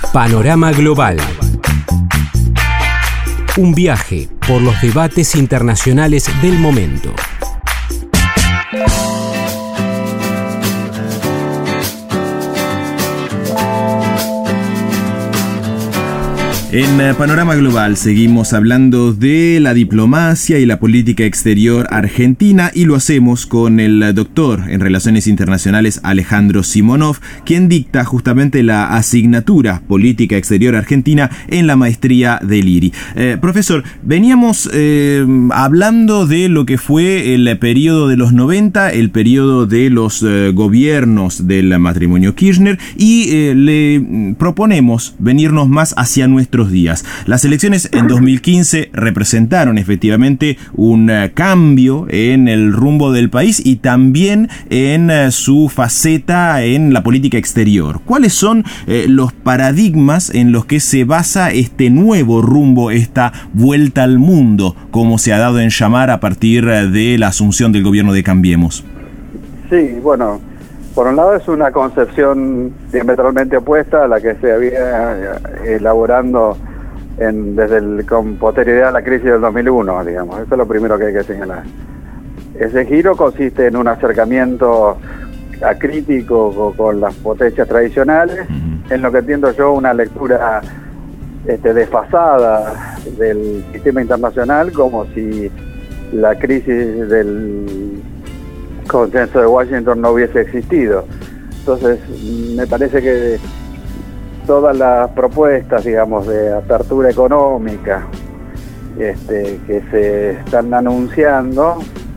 Panorama Global. Un viaje por los debates internacionales del momento. En Panorama Global seguimos hablando de la diplomacia y la política exterior argentina y lo hacemos con el doctor en Relaciones Internacionales Alejandro Simonov, quien dicta justamente la asignatura Política Exterior Argentina en la maestría del IRI. Profesor, veníamos hablando de lo que fue el periodo de los 90, el periodo de los gobiernos del matrimonio Kirchner y le proponemos venirnos más hacia nuestros días. Las elecciones en 2015 representaron efectivamente un cambio en el rumbo del país y también en su faceta en la política exterior. ¿Cuáles son los paradigmas en los que se basa este nuevo rumbo, esta vuelta al mundo, como se ha dado en llamar a partir de la asunción del gobierno de Cambiemos? Sí, bueno, por un lado es una concepción diametralmente opuesta a la que se había elaborando con posterioridad a la crisis del 2001, digamos. Eso es lo primero que hay que señalar. Ese giro consiste en un acercamiento acrítico con las potencias tradicionales, en lo que entiendo yo una lectura desfasada del sistema internacional, como si la crisis del consenso de Washington no hubiese existido. Entonces, me parece que todas las propuestas, digamos, de apertura económica que se están anunciando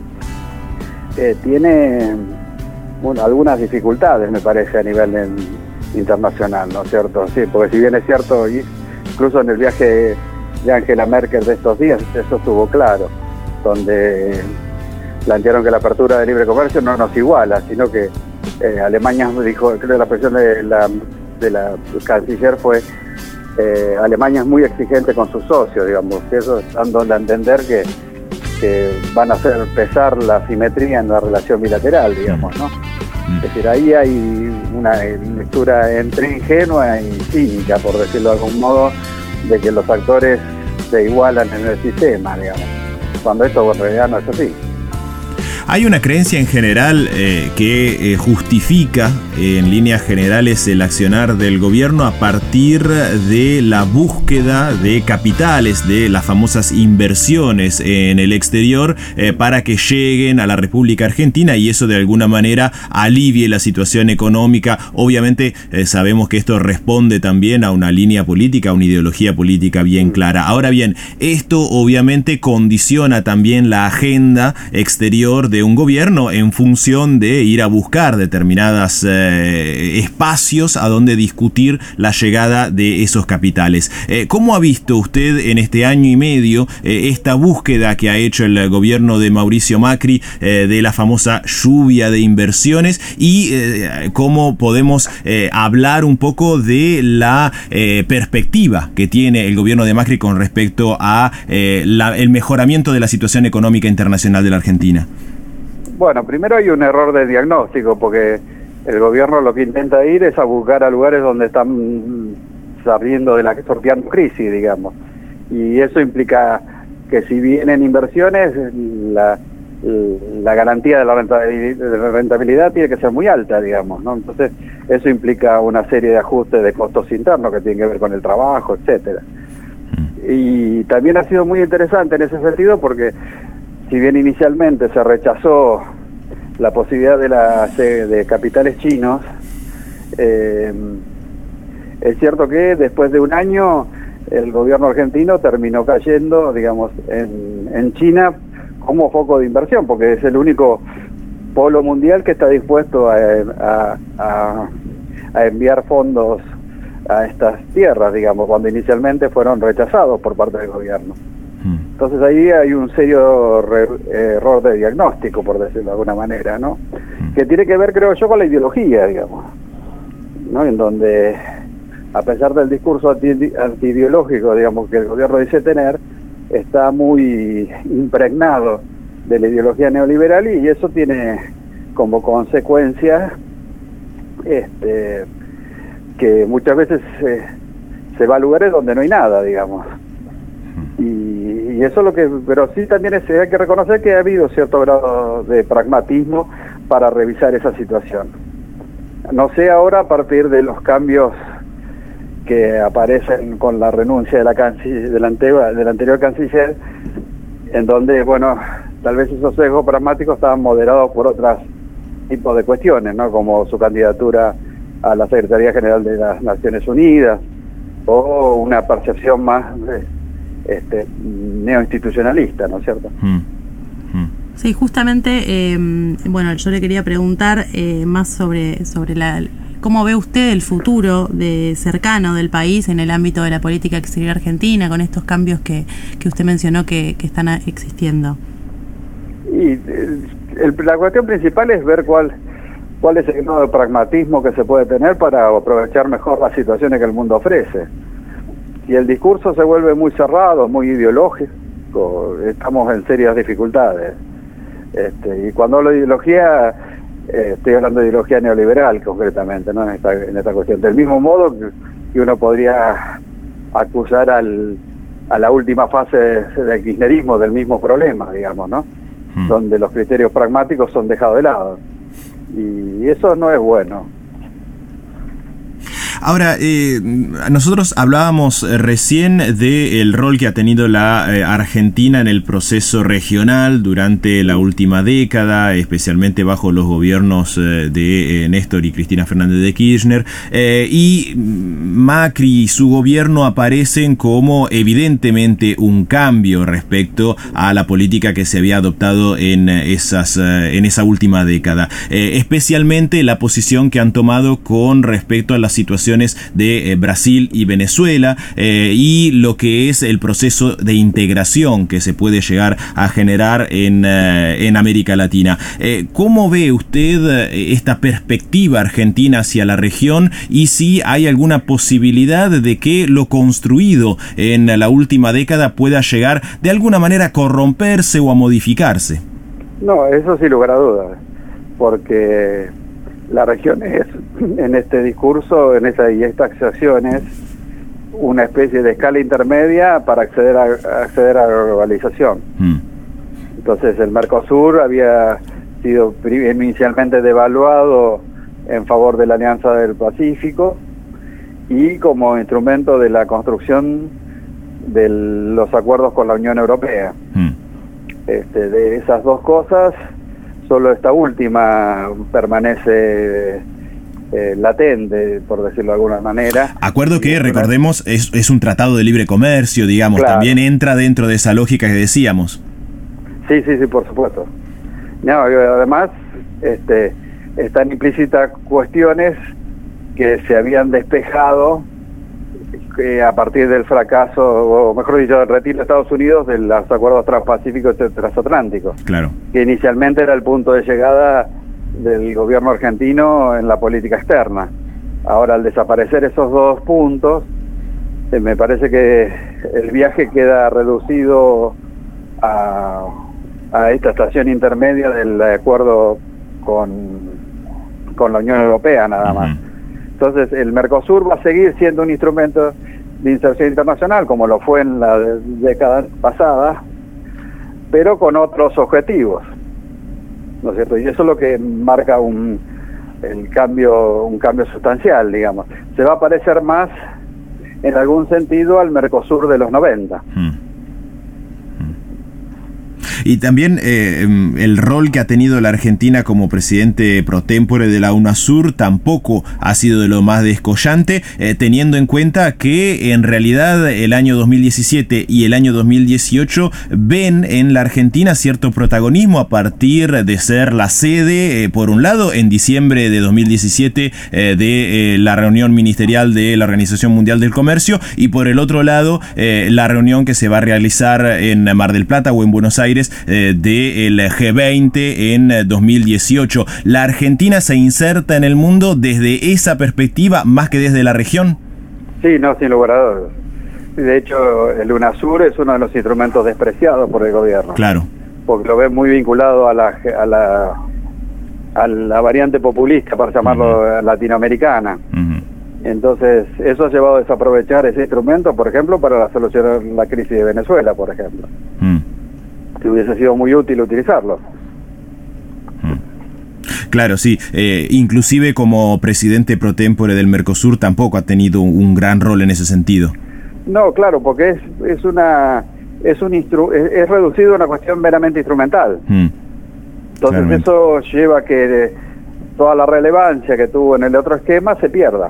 tiene algunas dificultades, me parece, a nivel internacional, ¿no es cierto? Sí, porque si bien es cierto, incluso en el viaje de Angela Merkel de estos días, eso estuvo claro, donde plantearon que la apertura de libre comercio no nos iguala, sino que Alemania dijo, creo que la expresión de la canciller fue Alemania es muy exigente con sus socios, digamos, que eso dando a entender que van a hacer pesar la simetría en la relación bilateral, digamos, ¿no? Es decir, ahí hay una lectura entre ingenua y cínica, por decirlo de algún modo, de que los actores se igualan en el sistema, digamos, cuando esto en realidad no es así. Hay una creencia en general que justifica en líneas generales el accionar del gobierno a partir de la búsqueda de capitales, de las famosas inversiones en el exterior para que lleguen a la República Argentina y eso de alguna manera alivie la situación económica. Obviamente sabemos que esto responde también a una línea política, a una ideología política bien clara. Ahora bien, esto obviamente condiciona también la agenda exterior de un gobierno en función de ir a buscar determinados espacios a donde discutir la llegada de esos capitales. ¿Cómo ha visto usted en este año y medio esta búsqueda que ha hecho el gobierno de Mauricio Macri de la famosa lluvia de inversiones y cómo podemos hablar un poco de la perspectiva que tiene el gobierno de Macri con respecto a el mejoramiento de la situación económica internacional de la Argentina? Bueno, primero hay un error de diagnóstico, porque el gobierno lo que intenta ir es a buscar a lugares donde están saliendo sorteando crisis, digamos. Y eso implica que si vienen inversiones, la garantía de la rentabilidad tiene que ser muy alta, digamos, ¿no? Entonces, eso implica una serie de ajustes de costos internos que tienen que ver con el trabajo, etcétera. Y también ha sido muy interesante en ese sentido porque si bien inicialmente se rechazó la posibilidad de capitales chinos, es cierto que después de un año el gobierno argentino terminó cayendo, digamos, en China como foco de inversión, porque es el único polo mundial que está dispuesto a enviar fondos a estas tierras, digamos, cuando inicialmente fueron rechazados por parte del gobierno. Entonces ahí hay un serio error de diagnóstico, por decirlo de alguna manera, ¿no? Que tiene que ver, creo yo, con la ideología, digamos, ¿no? En donde, a pesar del discurso antiideológico, digamos, que el gobierno dice tener, está muy impregnado de la ideología neoliberal y eso tiene como consecuencia que muchas veces se va a lugares donde no hay nada, digamos. Y eso es lo que... Pero sí también hay que reconocer que ha habido cierto grado de pragmatismo para revisar esa situación. No sé ahora, a partir de los cambios que aparecen con la renuncia de del anterior canciller, en donde, bueno, tal vez esos sesgos pragmáticos estaban moderados por otros tipos de cuestiones, ¿no? Como su candidatura a la Secretaría General de las Naciones Unidas, o una percepción más neoinstitucionalista, ¿no es cierto? Sí, justamente, bueno, yo le quería preguntar más sobre cómo ve usted el futuro cercano del país en el ámbito de la política exterior argentina, con estos cambios que usted mencionó que están existiendo. Y la cuestión principal es ver cuál es el grado de pragmatismo que se puede tener para aprovechar mejor las situaciones que el mundo ofrece. Si el discurso se vuelve muy cerrado, muy ideológico, estamos en serias dificultades. Y cuando hablo de ideología, estoy hablando de ideología neoliberal concretamente, ¿no? En esta cuestión. Del mismo modo que uno podría acusar a la última fase del kirchnerismo del mismo problema, digamos, ¿no? Donde los criterios pragmáticos son dejados de lado. Y eso no es bueno. Ahora, nosotros hablábamos recién del rol que ha tenido la Argentina en el proceso regional durante la última década, especialmente bajo los gobiernos de Néstor y Cristina Fernández de Kirchner, y Macri y su gobierno aparecen como evidentemente un cambio respecto a la política que se había adoptado en esa última década, especialmente la posición que han tomado con respecto a la situación de Brasil y Venezuela, y lo que es el proceso de integración que se puede llegar a generar en América Latina. ¿Cómo ve usted esta perspectiva argentina hacia la región y si hay alguna posibilidad de que lo construido en la última década pueda llegar de alguna manera a corromperse o a modificarse? No, eso sin lugar a dudas, porque la región es, en este discurso, y estas acciones, una especie de escala intermedia para acceder a la globalización. Entonces el Mercosur había sido inicialmente devaluado en favor de la Alianza del Pacífico y como instrumento de la construcción de los acuerdos con la Unión Europea. De esas dos cosas, solo esta última permanece latente, por decirlo de alguna manera. Acuerdo que, recordemos, es un tratado de libre comercio, digamos, claro. También entra dentro de esa lógica que decíamos. Sí, por supuesto. No, además, están implícitas cuestiones que se habían despejado a partir del fracaso, o mejor dicho, del retiro de Estados Unidos de los acuerdos transpacíficos y transatlánticos. Claro. Que inicialmente era el punto de llegada del gobierno argentino en la política externa. Ahora, al desaparecer esos dos puntos, me parece que el viaje queda reducido a esta estación intermedia del acuerdo con la Unión Europea, nada más. Entonces, el Mercosur va a seguir siendo un instrumento de inserción internacional, como lo fue en la década pasada, pero con otros objetivos, ¿no es cierto? Y eso es lo que marca un cambio sustancial, digamos. Se va a parecer más, en algún sentido, al Mercosur de los 90. Y también el rol que ha tenido la Argentina como presidente pro tempore de la UNASUR tampoco ha sido de lo más descollante, teniendo en cuenta que en realidad el año 2017 y el año 2018 ven en la Argentina cierto protagonismo a partir de ser la sede, por un lado, en diciembre de 2017 de la reunión ministerial de la Organización Mundial del Comercio, y por el otro lado la reunión que se va a realizar en Mar del Plata o en Buenos Aires del G20 en 2018. ¿La Argentina se inserta en el mundo desde esa perspectiva más que desde la región? Sí, no, sin lugar a dudas. De hecho, el UNASUR es uno de los instrumentos despreciados por el gobierno. Claro. Porque lo ve muy vinculado a la variante populista, para llamarlo latinoamericana. Entonces, eso ha llevado a desaprovechar ese instrumento, por ejemplo, para solucionar la crisis de Venezuela, por ejemplo. Que hubiese sido muy útil utilizarlo. Claro, sí. Inclusive como presidente pro tempore del Mercosur tampoco ha tenido un gran rol en ese sentido. No, claro, porque es reducido a una cuestión meramente instrumental. Entonces claramente eso lleva a que toda la relevancia que tuvo en el otro esquema se pierda.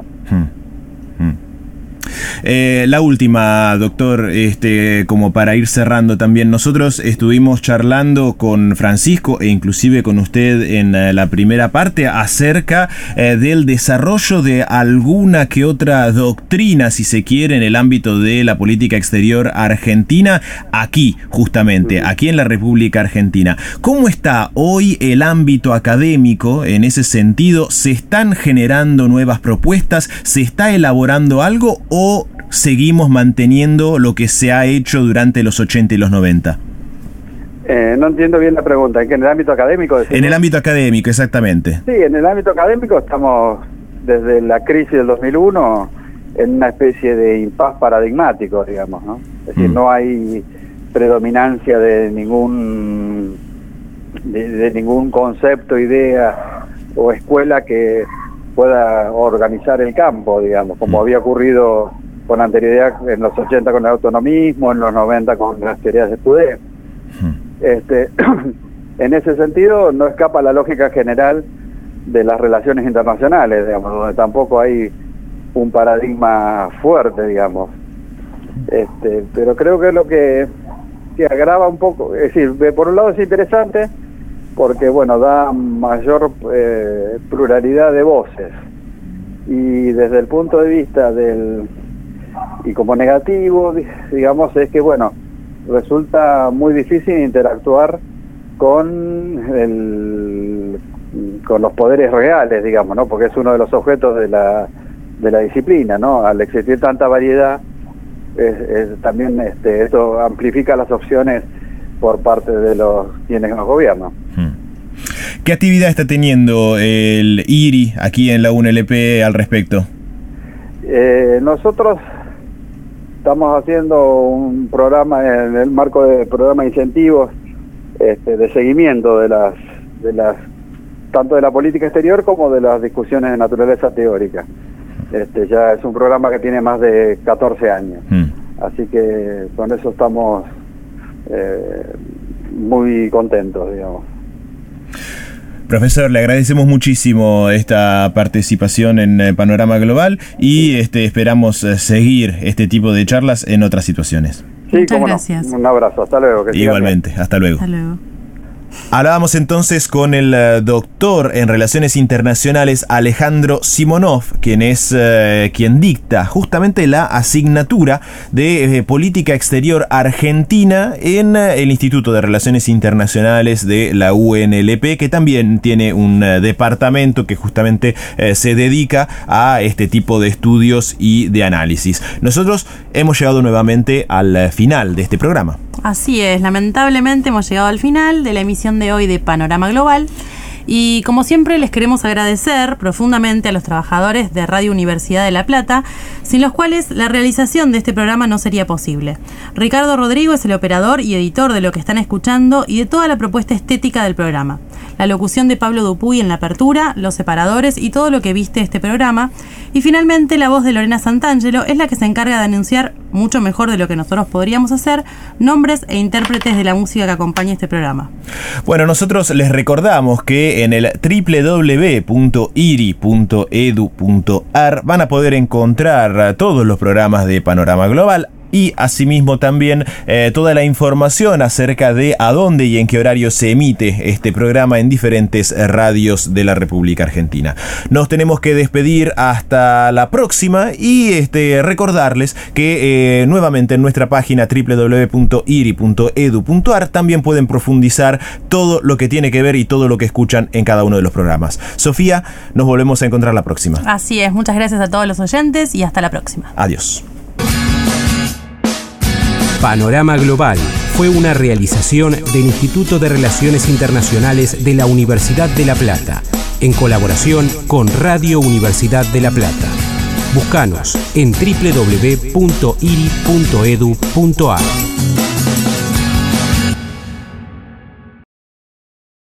La última, doctor, como para ir cerrando también, nosotros estuvimos charlando con Francisco e inclusive con usted en la primera parte acerca del desarrollo de alguna que otra doctrina, si se quiere, en el ámbito de la política exterior argentina, aquí, justamente, aquí en la República Argentina. ¿Cómo está hoy el ámbito académico en ese sentido? ¿Se están generando nuevas propuestas? ¿Se está elaborando algo o seguimos manteniendo lo que se ha hecho durante los 80 y los 90? No entiendo bien la pregunta. ¿En el ámbito académico? Decimos? En el ámbito académico, exactamente. Sí, en el ámbito académico estamos, desde la crisis del 2001, en una especie de impas paradigmático, digamos, ¿no? Es decir, no hay predominancia de ningún concepto, idea o escuela que pueda organizar el campo, digamos, como había ocurrido con anterioridad en los 80 con el autonomismo, en los 90 con las teorías de Spudé. En ese sentido no escapa la lógica general de las relaciones internacionales, digamos, donde tampoco hay un paradigma fuerte, digamos. Pero creo que es lo que agrava un poco, es decir, por un lado es interesante porque, bueno, da mayor pluralidad de voces, y desde el punto de vista y como negativo, digamos, es que, bueno, resulta muy difícil interactuar con los poderes reales, digamos, ¿no? Porque es uno de los objetos de la disciplina, ¿no? Al existir tanta variedad, también esto amplifica las opciones por parte de quienes nos gobiernan. ¿Qué actividad está teniendo el IRI aquí en la UNLP al respecto? Nosotros estamos haciendo un programa en el marco del programa de incentivos de seguimiento de las tanto de la política exterior como de las discusiones de naturaleza teórica. Ya es un programa que tiene más de 14 años. Así que con eso estamos muy contentos, digamos. Profesor, le agradecemos muchísimo esta participación en Panorama Global y esperamos seguir este tipo de charlas en otras situaciones. Sí, muchas gracias. Un abrazo, hasta luego. Igualmente, hasta luego. Hasta luego. Hablábamos entonces con el doctor en Relaciones Internacionales Alejandro Simonov, quien es quien dicta justamente la asignatura de Política Exterior Argentina en el Instituto de Relaciones Internacionales de la UNLP, que también tiene un departamento que justamente se dedica a este tipo de estudios y de análisis. Nosotros hemos llegado nuevamente al final de este programa. Así es, lamentablemente hemos llegado al final de la emisión de hoy de Panorama Global y como siempre les queremos agradecer profundamente a los trabajadores de Radio Universidad de La Plata, sin los cuales la realización de este programa no sería posible. Ricardo Rodrigo es el operador y editor de lo que están escuchando y de toda la propuesta estética del programa. La locución de Pablo Dupuy en la apertura, los separadores y todo lo que viste este programa. Y finalmente la voz de Lorena Santangelo es la que se encarga de anunciar, mucho mejor de lo que nosotros podríamos hacer, nombres e intérpretes de la música que acompaña este programa. Bueno, nosotros les recordamos que en el www.iri.edu.ar van a poder encontrar todos los programas de Panorama Global y asimismo también toda la información acerca de a dónde y en qué horario se emite este programa en diferentes radios de la República Argentina. Nos tenemos que despedir hasta la próxima y recordarles que nuevamente en nuestra página www.iri.edu.ar también pueden profundizar todo lo que tiene que ver y todo lo que escuchan en cada uno de los programas. Sofía, nos volvemos a encontrar la próxima. Así es, muchas gracias a todos los oyentes y hasta la próxima. Adiós. Panorama Global fue una realización del Instituto de Relaciones Internacionales de la Universidad de La Plata, en colaboración con Radio Universidad de La Plata. Búscanos en www.iri.edu.ar.